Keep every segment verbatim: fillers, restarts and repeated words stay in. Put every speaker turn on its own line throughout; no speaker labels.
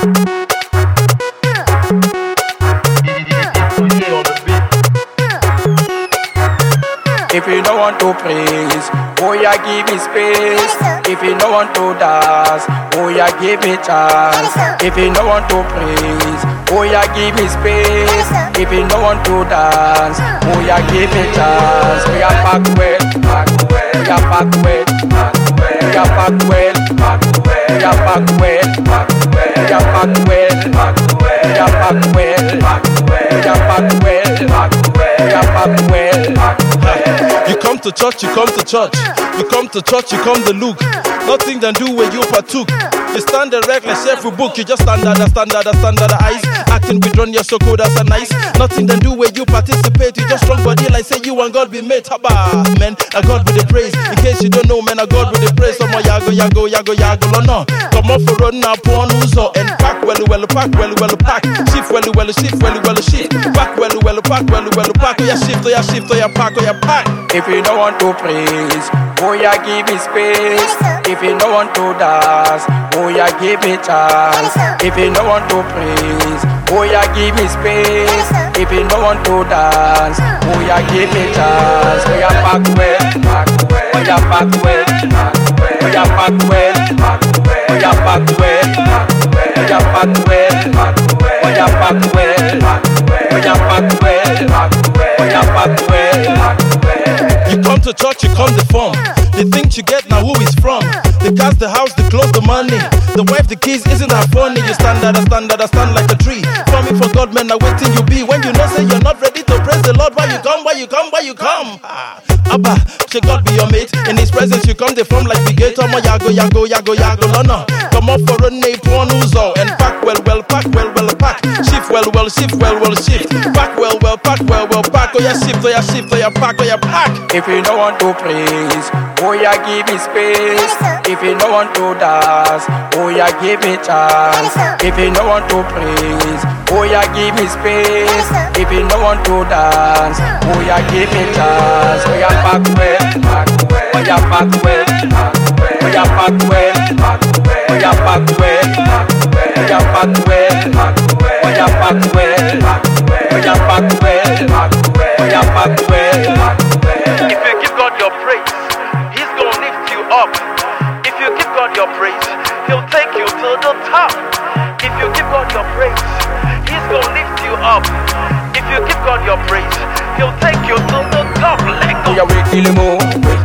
If you don't want to praise, oh yeah, give me space. If you don't want to dance, oh yeah, give me chance. If you don't want to praise, oh yeah, give me space. If you don't want to dance, oh yeah, give me chance. We are pack well, pack well. We are pack well, pack well. We are pack well, pack well. We are pack well, pack well. We are pack well, pack well. We are pack well, pack well. We are pack well, pack well. We are pack well, pack well.
You come to church, you come to church. You come to church, you come to look. Nothing than do where you partook. You stand there reckless every book. You just stand there, stand there, stand there, eyes. Acting withdrawn, you're so cool, that's a nice. Nothing than do where you participate. You just strong body like say you and God be made. Haba, man, a God with the praise. In case you don't know, man, a God with the praise. Some more yago, yago, yago, yago, no, no. Come off for run up on Uzo and pack well, well, pack well, well, pack. Shift well, well, shift well, well, shift. Pack well, well, pack well, well, pack. Oh, yeah, shift, oh, yeah, shift, oh, yeah, pack, oh, yeah, pack.
If you don't want to praise, oh yeah, give me space. If you don't want to dance, oh yeah, give me chance. If you don't want to praise, oh yeah, give me space. If you don't want to dance, oh yeah, give me chance. Oh yeah, pack well, pack well. Oh yeah, pack well, pack well. Oh yeah, pack well, pack well. Oh yeah, pack well, pack well. Oh yeah, pack well, pack well. Oh yeah, pack well, pack well. Oh yeah, pack well, pack well. Oh yeah, pack well, pack well.
You come to church, you come the form. The things you get now, who is from? They cast the house, they close the money. The wife, the kids, isn't that funny? You stand there, stand there, stand like a tree. For me, for God, man, now waiting you be. When you know, say you're not ready to praise the Lord. Why you come, why you come, why you come? Ah. Abba, should God be your mate? In His presence, you come, they from like the gate. Omo yago, yago, yago, yago, no, no. Come off for a nape on Uzo and pack well, well, pack well, well, pack. Shift well, well, shift well, well, shift. Pack well, well, pack well, well, pack. Oh yeah, shift, oh yeah, shift, oh yeah, pack, oh yeah, pack.
If you don't want to praise, oh yeah, give me space. If you don't want to dance, oh yeah, give me chance. If you don't want to praise, oh yeah, give me space. If you don't want to dance, oh yeah, give me chance. Oh yeah, pack well, pack well. Oh yeah, pack well, pack well. Oh yeah, pack well, pack well. Oh yeah, pack well, pack well. Oh yeah, pack well, pack well. Oh yeah, pack well, pack well. Oh yeah, pack well, pack well. Oh yeah, pack well, pack well.
If you give God your praise, He's gonna lift you up. If you give God your praise, He'll take you to the top. If you give God your praise, He's gonna lift you up. If you give God your praise, He'll take you to the top. Let go.
We are waking him up.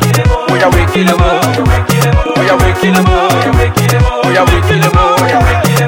We are waking him up. We are waking him up. We are waking him up. We are waking him up.